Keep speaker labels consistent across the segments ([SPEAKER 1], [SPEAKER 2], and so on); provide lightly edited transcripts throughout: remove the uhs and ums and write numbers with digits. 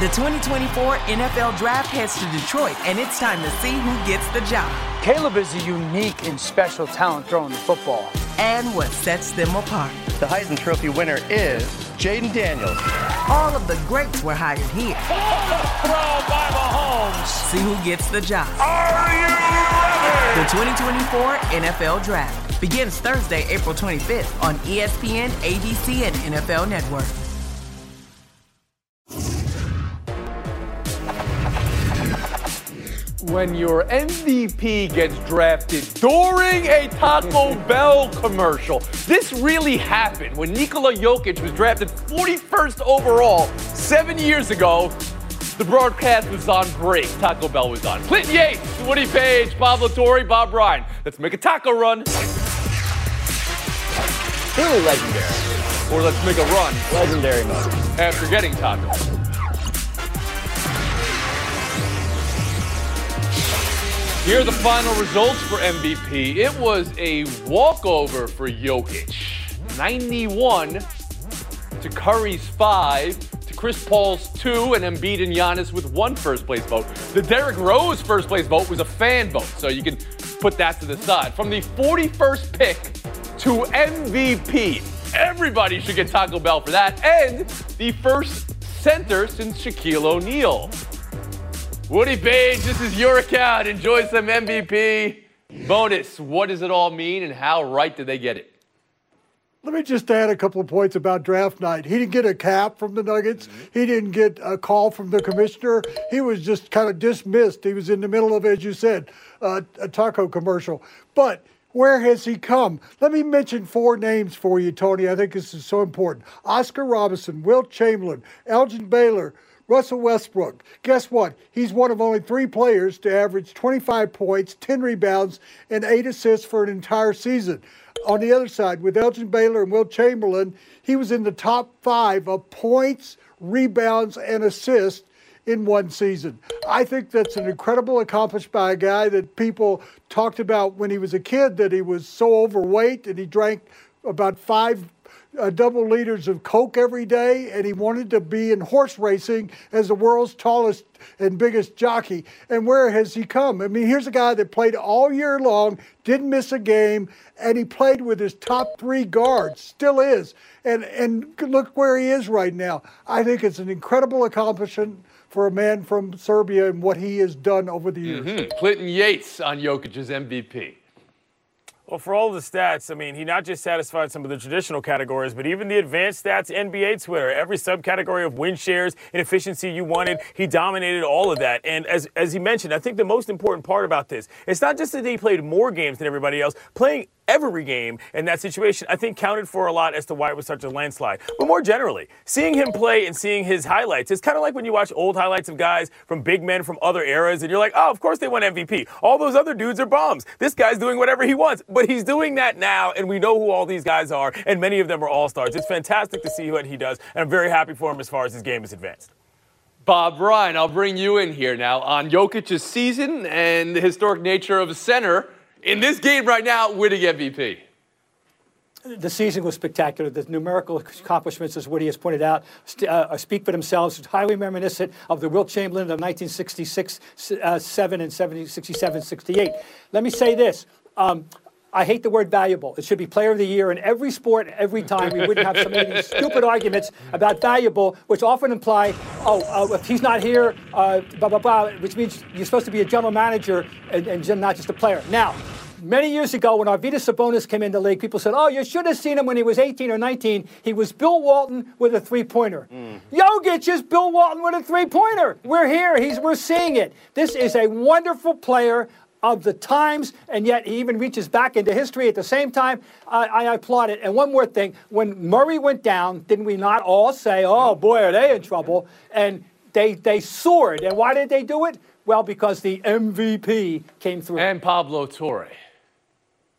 [SPEAKER 1] The 2024 NFL Draft heads to Detroit, and it's time to see who gets the job.
[SPEAKER 2] Caleb is a unique and special talent throwing the football.
[SPEAKER 1] And what sets them apart.
[SPEAKER 3] The Heisman Trophy winner is Jaden Daniels.
[SPEAKER 1] All of the greats were hired here.
[SPEAKER 4] Throw by Mahomes.
[SPEAKER 1] See who gets the job.
[SPEAKER 4] Are you ready?
[SPEAKER 1] The 2024 NFL Draft begins Thursday, April 25th on ESPN, ABC, and NFL Network.
[SPEAKER 5] When your MVP gets drafted during a Taco Bell commercial. This really happened when Nikola Jokic was drafted 41st overall 7 years ago. The broadcast was on break. Taco Bell was on. Clinton Yates, Woody Page, Pablo Torre, Bob Ryan. Let's make a taco run.
[SPEAKER 3] Truly legendary.
[SPEAKER 5] Or let's make a run.
[SPEAKER 3] Legendary moment.
[SPEAKER 5] After getting tacos. Here are the final results for MVP. It was a walkover for Jokic. 91 to Curry's 5, to Chris Paul's 2, and Embiid and Giannis with 1 first-place vote. The Derrick Rose first-place vote was a fan vote, so you can put that to the side. From the 41st pick to MVP, everybody should get Taco Bell for that, and the first center since Shaquille O'Neal. Woody Page, this is your account. Enjoy some MVP. Bonus, what does it all mean and how right did they get it?
[SPEAKER 6] Let me just add a couple of points about draft night. He didn't get a cap from the Nuggets. He didn't get a call from the commissioner. He was just kind of dismissed. He was in the middle of, as you said, a taco commercial. But where has he come? Let me mention 4 names for you, Tony. I think this is so important. Oscar Robinson, Wilt Chamberlain, Elgin Baylor, Russell Westbrook. Guess what? He's one of only 3 players to average 25 points, 10 rebounds, and 8 assists for an entire season. On the other side, with Elgin Baylor and Wilt Chamberlain, he was in the top 5 of points, rebounds, and assists in one season. I think that's an incredible accomplishment by a guy that people talked about when he was a kid, that he was so overweight and he drank about 5 double liters of Coke every day, and he wanted to be in horse racing as the world's tallest and biggest jockey. And where has he come? I mean, here's a guy that played all year long, didn't miss a game, and he played with his top 3 guards, still is. And look where he is right now. I think it's an incredible accomplishment for a man from Serbia and what he has done over the years.
[SPEAKER 5] Clinton Yates on Jokic's MVP.
[SPEAKER 4] Well, for all the stats, I mean, he not just satisfied some of the traditional categories, but even the advanced stats NBA Twitter. Every subcategory of win shares and efficiency you wanted, he dominated all of that. And as he mentioned, I think the most important part about this, it's not just that he played more games than everybody else. Playing every game in that situation, I think, counted for a lot as to why it was such a landslide. But more generally, seeing him play and seeing his highlights, it's kind of like when you watch old highlights of guys from big men from other eras, and you're like, oh, of course they won MVP. All those other dudes are bums. This guy's doing whatever he wants. But he's doing that now, and we know who all these guys are, and many of them are all-stars. It's fantastic to see what he does, and I'm very happy for him as far as his game is advanced.
[SPEAKER 5] Bob Ryan, I'll bring you in here now on Jokic's season and the historic nature of a center in this game right now, winning MVP.
[SPEAKER 7] The season was spectacular. The numerical accomplishments, as Woody has pointed out, speak for themselves. It's highly reminiscent of the Wilt Chamberlain of 1966, 7 and 67, 68. Let me say this. I hate the word valuable. It should be player of the year in every sport, every time. We wouldn't have so many stupid arguments about valuable, which often imply, if he's not here, blah, blah, blah, which means you're supposed to be a general manager and not just a player. Now, many years ago, when Arvydas Sabonis came into the league, people said, oh, you should have seen him when he was 18 or 19. He was Bill Walton with a three-pointer. Jokic is Bill Walton with a three-pointer. We're here. We're seeing it. This is a wonderful player of the times, and yet he even reaches back into history at the same time. I applaud it. And one more thing. When Murray went down, didn't we not all say, oh, boy, are they in trouble? And they soared. And why did they do it? Well, because the MVP came through.
[SPEAKER 5] And Pablo Torre.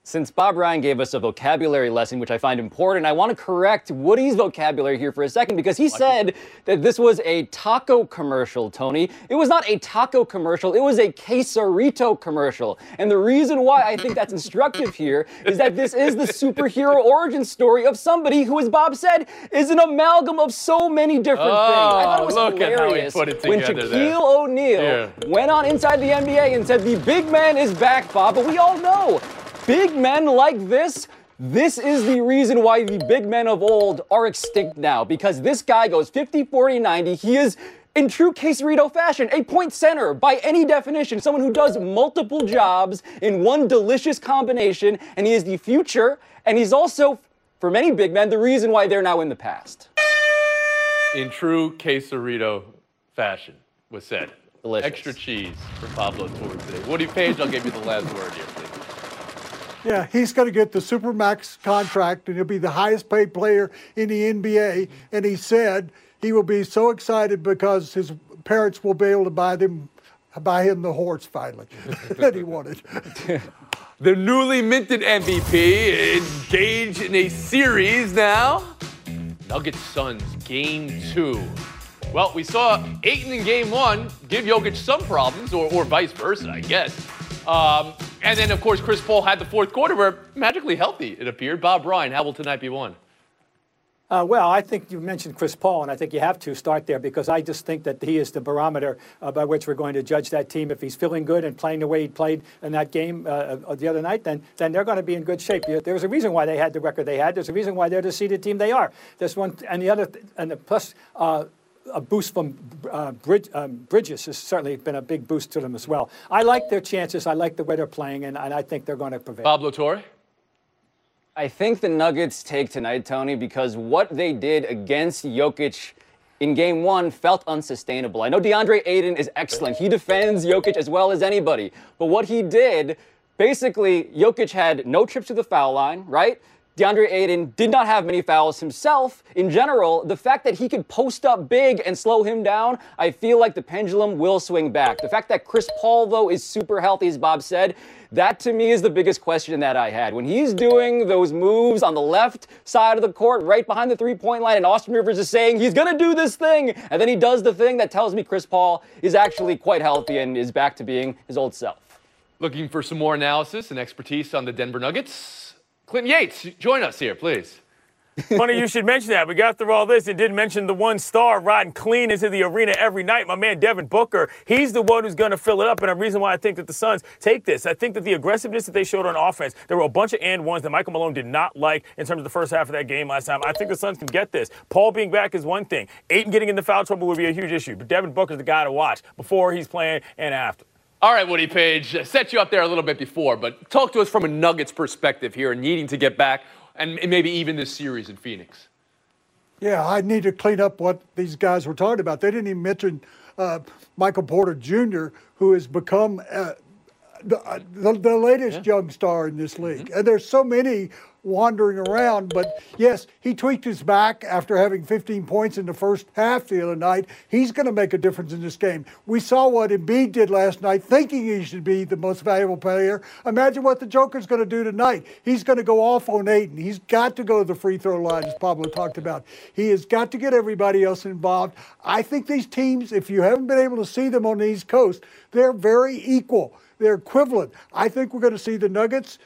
[SPEAKER 8] Since Bob Ryan gave us a vocabulary lesson, which I find important, I want to correct Woody's vocabulary here for a second because he said that this was a taco commercial, Tony. It was not a taco commercial. It was a quesarito commercial. And the reason why I think that's instructive here is that this is the superhero origin story of somebody who, as Bob said, is an amalgam of so many different things. I thought it was hilarious when Shaquille O'Neal went on Inside the NBA and said, the big man is back, Bob. But we all know big men like this is the reason why the big men of old are extinct now, because this guy goes 50, 40, 90. He is, in true Quesarito fashion, a point center by any definition, someone who does multiple jobs in one delicious combination, and he is the future, and he's also, for many big men, the reason why they're now in the past.
[SPEAKER 5] In true Quesarito fashion was said.
[SPEAKER 8] Delicious.
[SPEAKER 5] Extra cheese from Pablo Torre today. Woody Page, I'll give you the last word here, please.
[SPEAKER 6] Yeah, he's going to get the Supermax contract, and he'll be the highest paid player in the NBA. And he said he will be so excited because his parents will be able to buy him the horse finally that he wanted.
[SPEAKER 5] The newly minted MVP engaged in a series now. Nuggets Suns Game 2. Well, we saw Ayton in Game 1 give Jokic some problems, or vice versa, I guess. And then, of course, Chris Paul had the fourth quarter where magically healthy, it appeared. Bob Ryan, how will tonight be won?
[SPEAKER 7] Well, I think you mentioned Chris Paul, and I think you have to start there because I just think that he is the barometer by which we're going to judge that team. If he's feeling good and playing the way he played in that game the other night, then they're going to be in good shape. There's a reason why they had the record they had. There's a reason why they're the seeded team they are. There's one, and the other, and plus a boost from Bridges has certainly been a big boost to them as well. I like their chances. I like the way they're playing, and I think they're going to prevail.
[SPEAKER 5] Pablo Torre?
[SPEAKER 8] I think the Nuggets take tonight, Tony, because what they did against Jokic in Game 1 felt unsustainable. I know DeAndre Ayton is excellent. He defends Jokic as well as anybody. But what he did, basically, Jokic had no trips to the foul line, right? DeAndre Ayton did not have many fouls himself. In general, the fact that he could post up big and slow him down, I feel like the pendulum will swing back. The fact that Chris Paul, though, is super healthy, as Bob said, that to me is the biggest question that I had. When he's doing those moves on the left side of the court, right behind the three-point line, and Austin Rivers is saying he's going to do this thing, and then he does the thing that tells me Chris Paul is actually quite healthy and is back to being his old self.
[SPEAKER 5] Looking for some more analysis and expertise on the Denver Nuggets? Clinton Yates, join us here, please.
[SPEAKER 4] Funny you should mention that. We got through all this and didn't mention the one star riding clean into the arena every night, my man Devin Booker. He's the one who's going to fill it up, and a reason why I think that the Suns take this. I think that the aggressiveness that they showed on offense, there were a bunch of and ones that Michael Malone did not like in terms of the first half of that game last time. I think the Suns can get this. Paul being back is one thing. Ayton getting into foul trouble would be a huge issue, but Devin Booker's the guy to watch before he's playing and after.
[SPEAKER 5] All right, Woody Page, set you up there a little bit before, but talk to us from a Nuggets perspective here and needing to get back and maybe even this series in Phoenix.
[SPEAKER 6] Yeah, I need to clean up what these guys were talking about. They didn't even mention Michael Porter Jr., who has become the latest young star in this league. And there's so many wandering around, but yes, he tweaked his back after having 15 points in the first half the other night. He's going to make a difference in this game. We saw what Embiid did last night, thinking he should be the most valuable player. Imagine what the Joker's going to do tonight. He's going to go off on Ayton. He's got to go to the free throw line, as Pablo talked about. He has got to get everybody else involved. I think these teams, if you haven't been able to see them on the East Coast, they're very equal. They're equivalent. I think we're going to see the Nuggets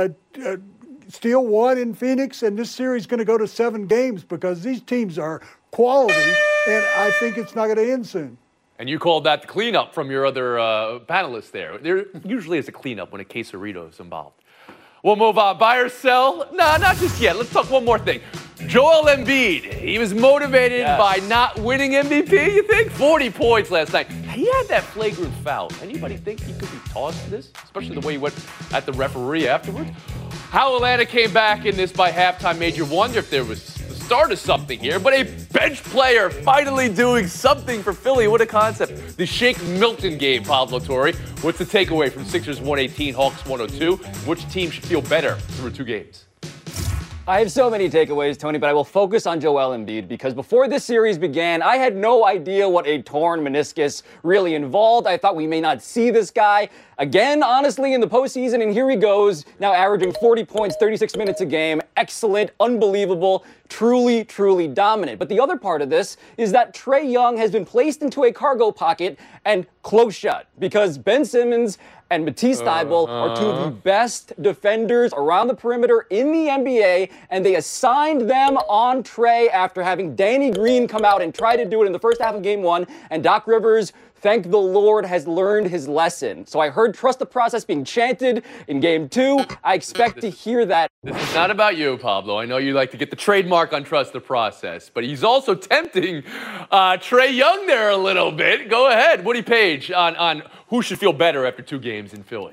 [SPEAKER 6] steal one in Phoenix, and this series is going to go to 7 games because these teams are quality, and I think it's not going to end soon.
[SPEAKER 5] And you called that the cleanup from your other panelists there. There usually is a cleanup when a quesarito is involved. We'll move on. Buy or sell? No, not just yet. Let's talk one more thing. Joel Embiid, he was motivated by not winning MVP, you think? 40 points last night. He had that flagrant foul. Anybody think he could be tossed for this? Especially the way he went at the referee afterwards. How Atlanta came back in this by halftime made you wonder if there was the start of something here. But a bench player finally doing something for Philly. What a concept. The Shake Milton game, Pablo Torre. What's the takeaway from Sixers 118, Hawks 102? Which team should feel better through 2 games?
[SPEAKER 8] I have so many takeaways, Tony, but I will focus on Joel Embiid because before this series began, I had no idea what a torn meniscus really involved. I thought we may not see this guy again, honestly, in the postseason, and here he goes, now averaging 40 points, 36 minutes a game. Excellent, unbelievable, truly, truly dominant. But the other part of this is that Trae Young has been placed into a cargo pocket and close shut because Ben Simmons and Matisse Thybulle are two of the best defenders around the perimeter in the NBA, and they assigned them on Trae after having Danny Green come out and try to do it in the first half of Game 1, and Doc Rivers, thank the Lord, has learned his lesson. So I heard trust the process being chanted in Game 2. I expect to hear that.
[SPEAKER 5] This is not about you, Pablo. I know you like to get the trademark on trust the process, but he's also tempting Trae Young there a little bit. Go ahead, Woody Page, on who should feel better after 2 games in Philly.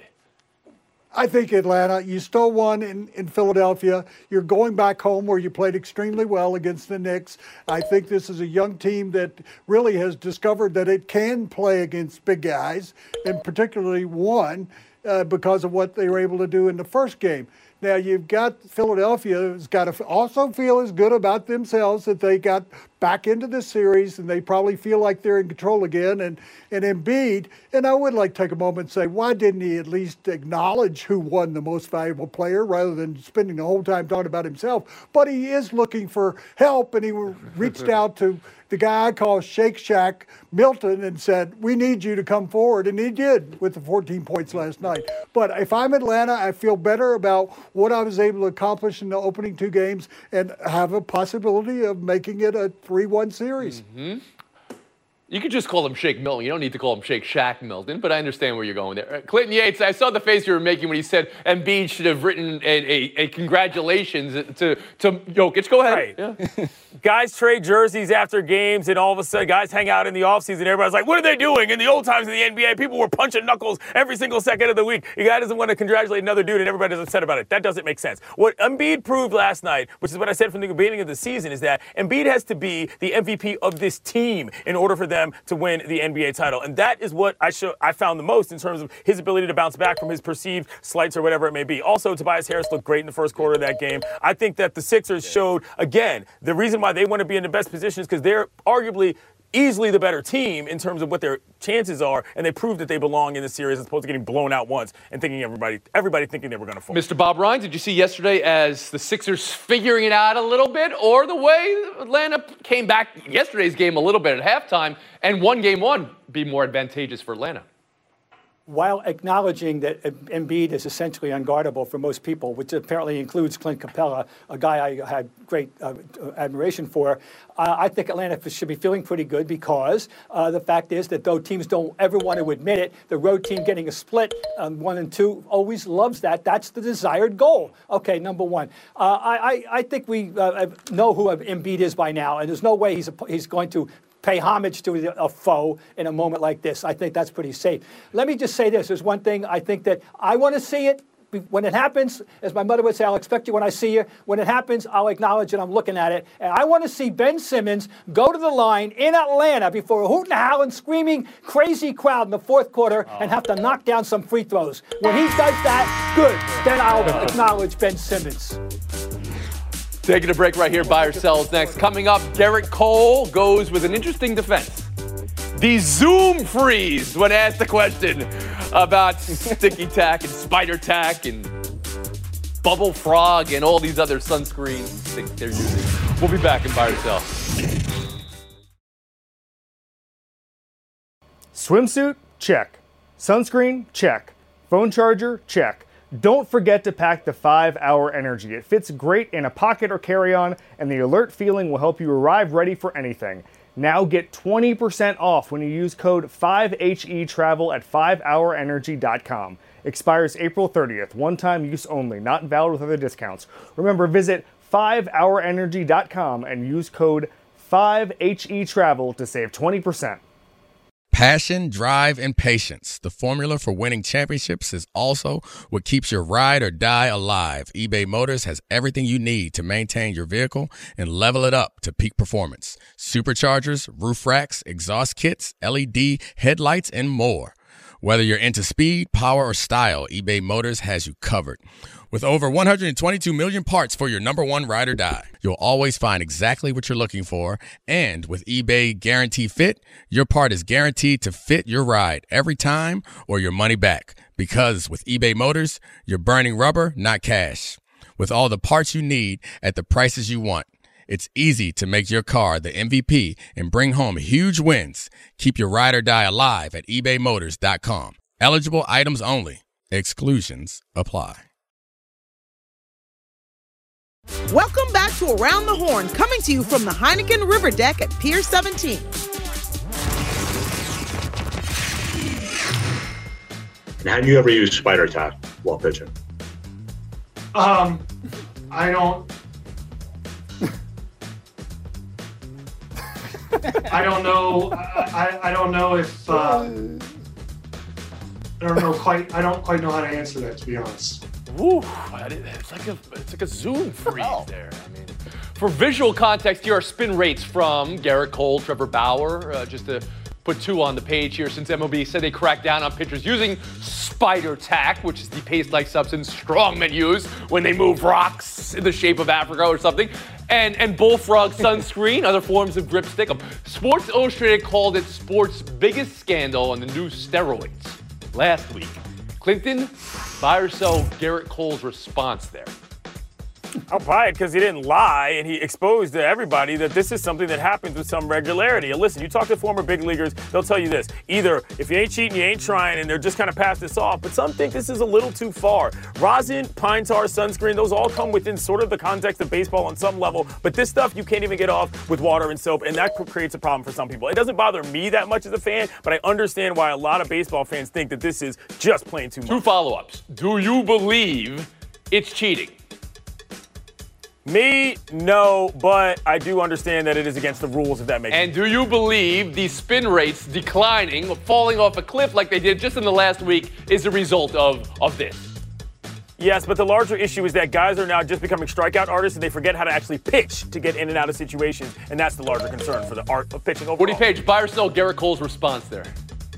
[SPEAKER 6] I think Atlanta. You stole one in Philadelphia. You're going back home where you played extremely well against the Knicks. I think this is a young team that really has discovered that it can play against big guys, and particularly one because of what they were able to do in the first game. Now, you've got Philadelphia who's got to also feel as good about themselves that they got back into the series, and they probably feel like they're in control again. And Embiid, and I would like to take a moment and say, why didn't he at least acknowledge who won the most valuable player rather than spending the whole time talking about himself? But he is looking for help, and he reached out to the guy I call Shake Shack, Milton, and said, we need you to come forward. And he did with the 14 points last night. But if I'm Atlanta, I feel better about what I was able to accomplish in the opening 2 games and have a possibility of making it a 3-1 series.
[SPEAKER 5] Mm-hmm. You could just call him Shake Milton. You don't need to call him Shake Shack Milton, but I understand where you're going there. Clinton Yates, I saw the face you were making when he said Embiid should have written a congratulations to Jokic. Go ahead.
[SPEAKER 4] Right.
[SPEAKER 5] Yeah.
[SPEAKER 4] Guys trade jerseys after games, and all of a sudden, guys hang out in the offseason. Everybody's like, what are they doing? In the old times of the NBA, people were punching knuckles every single second of the week. A guy doesn't want to congratulate another dude, and everybody's upset about it. That doesn't make sense. What Embiid proved last night, which is what I said from the beginning of the season, is that Embiid has to be the MVP of this team in order for them to win the NBA title. And that is what I found the most in terms of his ability to bounce back from his perceived slights or whatever it may be. Also, Tobias Harris looked great in the first quarter of that game. I think that the Sixers showed, again, the reason why they want to be in the best position is because they're arguably easily the better team in terms of what their chances are, and they proved that they belong in the series as opposed to getting blown out once and thinking everybody thinking they were going to fall.
[SPEAKER 5] Mr. Bob Ryan, did you see yesterday as the Sixers figuring it out a little bit, or the way Atlanta came back yesterday's game a little bit at halftime and won Game 1 be more advantageous for Atlanta?
[SPEAKER 7] While acknowledging that Embiid is essentially unguardable for most people, which apparently includes Clint Capella, a guy I had great admiration for, I think Atlanta should be feeling pretty good because the fact is that though teams don't ever want to admit it, the road team getting a split 1 and 2 always loves that. That's the desired goal. Okay, number one. I think we know who Embiid is by now, and there's no way he's going to pay homage to a foe in a moment like this. I think that's pretty safe. Let me just say this. There's one thing I think that I want to see it. When it happens, as my mother would say, I'll expect you when I see you. When it happens, I'll acknowledge that I'm looking at it. And I want to see Ben Simmons go to the line in Atlanta before a hoot and howl and screaming crazy crowd in the fourth quarter and have to knock down some free throws. When he does that, good. Then I'll acknowledge Ben Simmons.
[SPEAKER 5] Taking a break right here by ourselves next. Coming up, Garrett Cole goes with an interesting defense. The Zoom freeze when asked the question about sticky tack and spider tack and bubble frog and all these other sunscreens they're using. We'll be back in by ourselves.
[SPEAKER 9] Swimsuit? Check. Sunscreen? Check. Phone charger? Check. Don't forget to pack the 5-Hour Energy. It fits great in a pocket or carry-on, and the alert feeling will help you arrive ready for anything. Now get 20% off when you use code 5HETRAVEL at 5hourenergy.com. Expires April 30th. One-time use only. Not valid with other discounts. Remember, visit 5hourenergy.com and use code 5HETRAVEL to save 20%.
[SPEAKER 10] Passion, drive, and patience. The formula for winning championships is also what keeps your ride or die alive. eBay Motors has everything you need to maintain your vehicle and level it up to peak performance. Superchargers, roof racks, exhaust kits, LED headlights, and more. Whether you're into speed, power, or style, eBay Motors has you covered. With over 122 million parts for your number one ride or die, you'll always find exactly what you're looking for. And with eBay Guarantee Fit, your part is guaranteed to fit your ride every time or your money back. Because with eBay Motors, you're burning rubber, not cash. With all the parts you need at the prices you want, it's easy to make your car the MVP and bring home huge wins. Keep your ride or die alive at ebaymotors.com. Eligible items only. Exclusions apply.
[SPEAKER 1] Welcome back to Around the Horn, coming to you from the Heineken River Deck at Pier 17.
[SPEAKER 11] And have you ever used spider attack while pitching?
[SPEAKER 12] I don't. I don't know. I don't know if. I don't quite know how to answer that, to be honest.
[SPEAKER 5] Woo, it's like a Zoom freeze there. I mean, for visual context, here are spin rates from Garrett Cole, Trevor Bauer, just to put two on the page here, since MLB said they cracked down on pitchers using spider tack, which is the paste-like substance strongmen use when they move rocks in the shape of Africa or something, and bullfrog sunscreen, other forms of grip stick. Sports Illustrated called it sports' biggest scandal on the new steroids last week. Clinton, buy or sell Garrett Cole's response there?
[SPEAKER 4] I'll buy it because he didn't lie, and he exposed to everybody that this is something that happens with some regularity. And listen, you talk to former big leaguers, they'll tell you this. Either if you ain't cheating, you ain't trying, and they're just kind of pass this off. But some think this is a little too far. Rosin, pine tar, sunscreen, those all come within sort of the context of baseball on some level. But this stuff you can't even get off with water and soap, and that creates a problem for some people. It doesn't bother me that much as a fan, but I understand why a lot of baseball fans think that this is just plain too much.
[SPEAKER 5] Two follow-ups. Do you believe it's cheating?
[SPEAKER 4] Me, no, but I do understand that it is against the rules, if that makes sense.
[SPEAKER 5] And do you believe the spin rates declining, falling off a cliff like they did just in the last week, is a result of this?
[SPEAKER 4] Yes, but the larger issue is that guys are now just becoming strikeout artists, and they forget how to actually pitch to get in and out of situations, and that's the larger concern for the art of pitching overall.
[SPEAKER 5] Woody Page, buy or sell Garrett Cole's response there?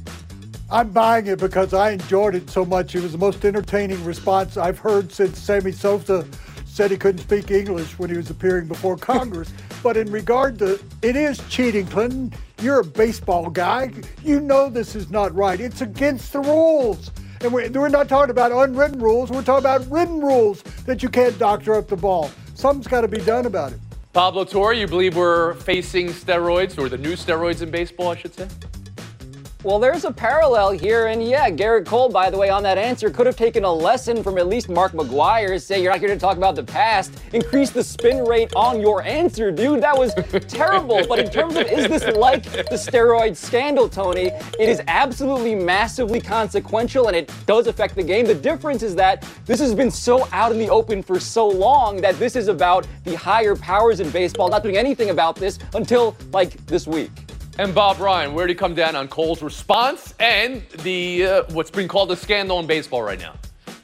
[SPEAKER 6] I'm buying it because I enjoyed it so much. It was the most entertaining response I've heard since Sammy Sosa said he couldn't speak English when he was appearing before Congress. But in regard to, it is cheating, Clinton. You're a baseball guy. You know this is not right. It's against the rules. And we're not talking about unwritten rules. We're talking about written rules that you can't doctor up the ball. Something's got to be done about it.
[SPEAKER 5] Pablo Torre, you believe we're facing steroids, or the new steroids in baseball, I should say?
[SPEAKER 8] Well, there's a parallel here, and yeah, Garrett Cole, by the way, on that answer, could have taken a lesson from at least Mark McGwire. Say, you're not here to talk about the past. Increase the spin rate on your answer, dude. That was terrible. But in terms of, is this like the steroid scandal, Tony? It is absolutely massively consequential, and it does affect the game. The difference is that this has been so out in the open for so long that this is about the higher powers in baseball not doing anything about this until, like, this week.
[SPEAKER 5] And Bob Ryan, where did he come down on Cole's response and the what's being called a scandal in baseball right now?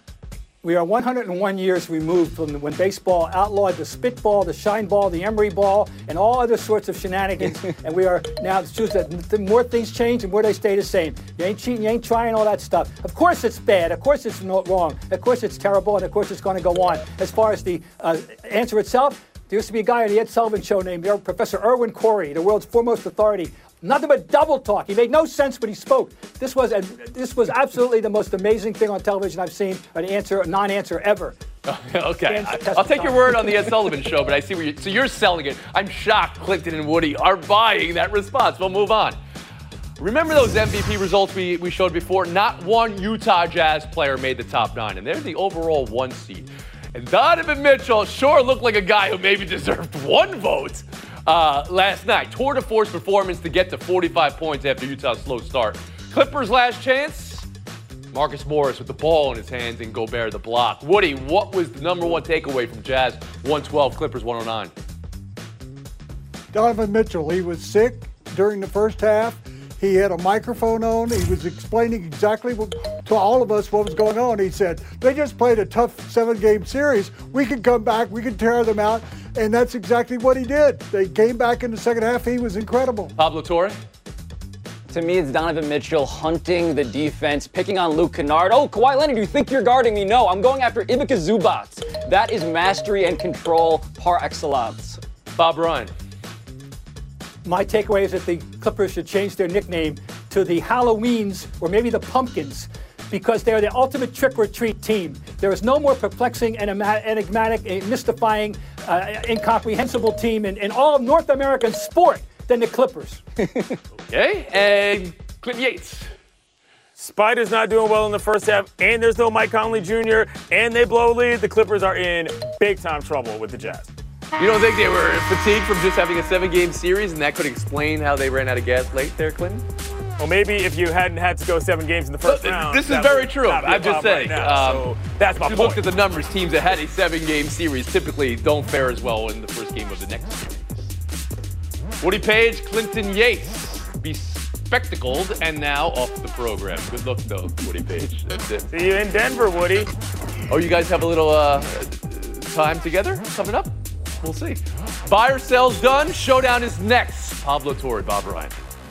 [SPEAKER 7] We are 101 years removed from when baseball outlawed the spitball, the shine ball, the emery ball, and all other sorts of shenanigans. And we are now, it's just that the more things change, the more they stay the same. You ain't cheating, you ain't trying, all that stuff. Of course it's bad. Of course it's not wrong. Of course it's terrible, and of course it's going to go on. As far as the answer itself, there used to be a guy on the Ed Sullivan Show named Professor Irwin Corey, the world's foremost authority. Nothing but double talk. He made no sense when he spoke. This was absolutely the most amazing thing on television I've seen, a non-answer ever.
[SPEAKER 5] Okay, I'll take your word on the Ed Sullivan Show, but I see where so you're selling it. I'm shocked Clinton and Woody are buying that response. We'll move on. Remember those MVP results we showed before? Not one Utah Jazz player made the top 9, and they're the overall 1 seed. And Donovan Mitchell sure looked like a guy who maybe deserved 1 vote last night. Tour de force performance to get to 45 points after Utah's slow start. Clippers' last chance? Marcus Morris with the ball in his hands and Gobert the block. Woody, what was the number 1 takeaway from Jazz 112, Clippers 109?
[SPEAKER 6] Donovan Mitchell, he was sick during the first half. He had a microphone on. He was explaining exactly to all of us what was going on. He said, they just played a tough 7-game series. We could come back. We could tear them out. And that's exactly what he did. They came back in the second half. He was incredible.
[SPEAKER 5] Pablo Torre?
[SPEAKER 8] To me, it's Donovan Mitchell hunting the defense, picking on Luke Kennard. Oh, Kawhi Leonard, you think you're guarding me? No, I'm going after Ivica Zubac. That is mastery and control par excellence.
[SPEAKER 5] Bob Ryan.
[SPEAKER 7] My takeaway is that the Clippers should change their nickname to the Halloweens or maybe the Pumpkins, because they're the ultimate trick-or-treat team. There is no more perplexing and enigmatic, mystifying, incomprehensible team in all of North American sport than the Clippers.
[SPEAKER 5] Okay, and Clint Yates.
[SPEAKER 4] Spider's not doing well in the first half, and there's no Mike Conley Jr., and they blow a lead. The Clippers are in big-time trouble with the Jazz.
[SPEAKER 5] You don't think they were fatigued from just having a 7-game series, and that could explain how they ran out of gas late there, Clinton?
[SPEAKER 4] Well, maybe if you hadn't had to go 7 games in the first round.
[SPEAKER 5] This is very true. I'm just saying.
[SPEAKER 4] Right now, so that's my
[SPEAKER 5] point. Look at the numbers. Teams that had a 7-game series typically don't fare as well in the first game of the next series. Woody Page, Clinton Yates. Be spectacled and now off the program. Good luck, though, Woody Page. That's it.
[SPEAKER 4] See you in Denver, Woody.
[SPEAKER 5] Oh, you guys have a little time together coming up? We'll see. Buy or sell's done. Showdown is next. Pablo Torre, Bob Ryan.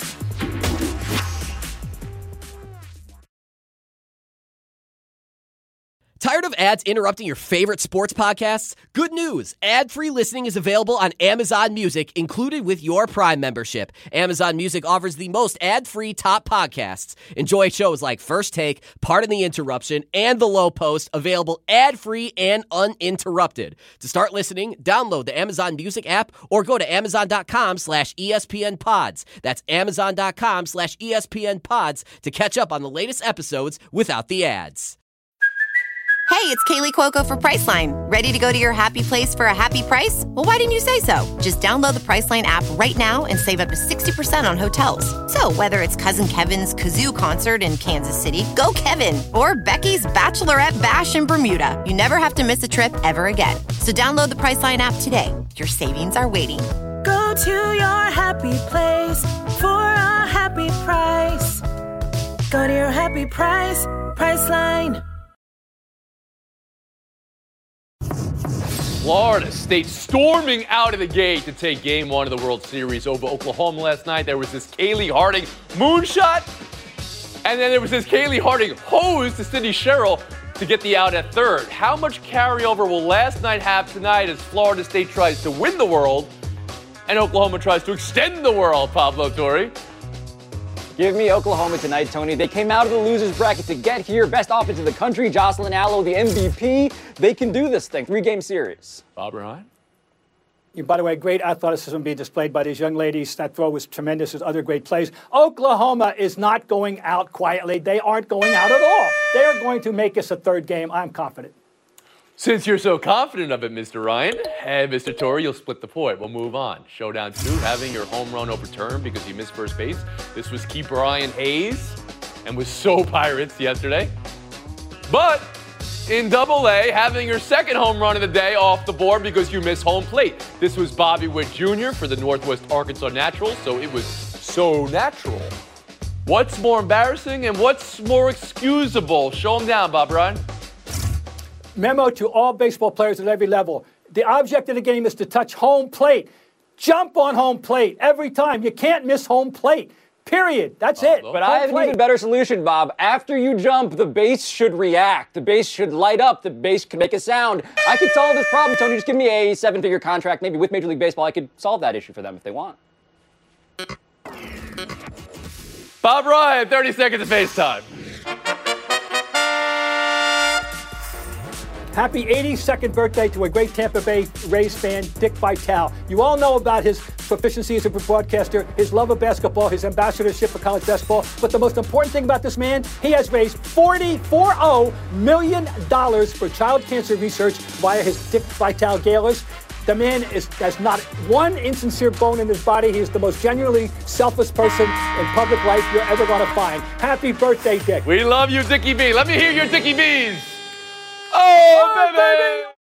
[SPEAKER 13] Tired of ads interrupting your favorite sports podcasts? Good news! Ad-free listening is available on Amazon Music, included with your Prime membership. Amazon Music offers the most ad-free top podcasts. Enjoy shows like First Take, Pardon the Interruption, and The Low Post, available ad-free and uninterrupted. To start listening, download the Amazon Music app or go to amazon.com/ESPNpods. That's amazon.com/ESPNpods to catch up on the latest episodes without the ads.
[SPEAKER 14] Hey, it's Kaylee Cuoco for Priceline. Ready to go to your happy place for a happy price? Well, why didn't you say so? Just download the Priceline app right now and save up to 60% on hotels. So whether it's Cousin Kevin's Kazoo Concert in Kansas City, go Kevin, or Becky's Bachelorette Bash in Bermuda, you never have to miss a trip ever again. So download the Priceline app today. Your savings are waiting.
[SPEAKER 15] Go to your happy place for a happy price. Go to your happy price, Priceline.
[SPEAKER 5] Florida State storming out of the gate to take Game 1 of the World Series over Oklahoma last night. There was this Kaylee Harding moonshot, and then there was this Kaylee Harding hose to Sydney Sherrill to get the out at third. How much carryover will last night have tonight as Florida State tries to win the world and Oklahoma tries to extend the world, Pablo Torre?
[SPEAKER 8] Give me Oklahoma tonight, Tony. They came out of the losers bracket to get here. Best offense in the country. Jocelyn Allo, the MVP. They can do this thing. 3-game series.
[SPEAKER 5] Bob Ryan?
[SPEAKER 7] By the way, great athleticism being displayed by these young ladies. That throw was tremendous. There's other great plays. Oklahoma is not going out quietly. They aren't going out at all. They are going to make us a third game. I'm confident.
[SPEAKER 5] Since you're so confident of it, Mr. Ryan, and Mr. Torre, you'll split the point. We'll move on. Showdown 2, having your home run overturned because you missed first base. This was keeper Ryan Hayes, and was so Pirates yesterday. But in Double-A, having your second home run of the day off the board because you missed home plate. This was Bobby Witt Jr. for the Northwest Arkansas Naturals, so it was so natural. What's more embarrassing and what's more excusable? Show them down, Bob Ryan.
[SPEAKER 7] Memo to all baseball players at every level. The object of the game is to touch home plate. Jump on home plate every time. You can't miss home plate. Period. That's it.
[SPEAKER 8] But I have an even better solution, Bob. After you jump, the base should react. The base should light up. The base can make a sound. I could solve this problem, Tony. Just give me a 7-figure contract, maybe with Major League Baseball. I could solve that issue for them if they want.
[SPEAKER 5] Bob Ryan, 30 seconds of FaceTime.
[SPEAKER 7] Happy 82nd birthday to a great Tampa Bay Rays fan, Dick Vitale. You all know about his proficiency as a broadcaster, his love of basketball, his ambassadorship for college basketball. But the most important thing about this man, he has raised $40 million for child cancer research via his Dick Vitale galas. The man has not one insincere bone in his body. He is the most genuinely selfless person in public life you're ever going to find. Happy birthday, Dick.
[SPEAKER 5] We love you, Dickie B. Let me hear your Dickie B's. Oh, baby!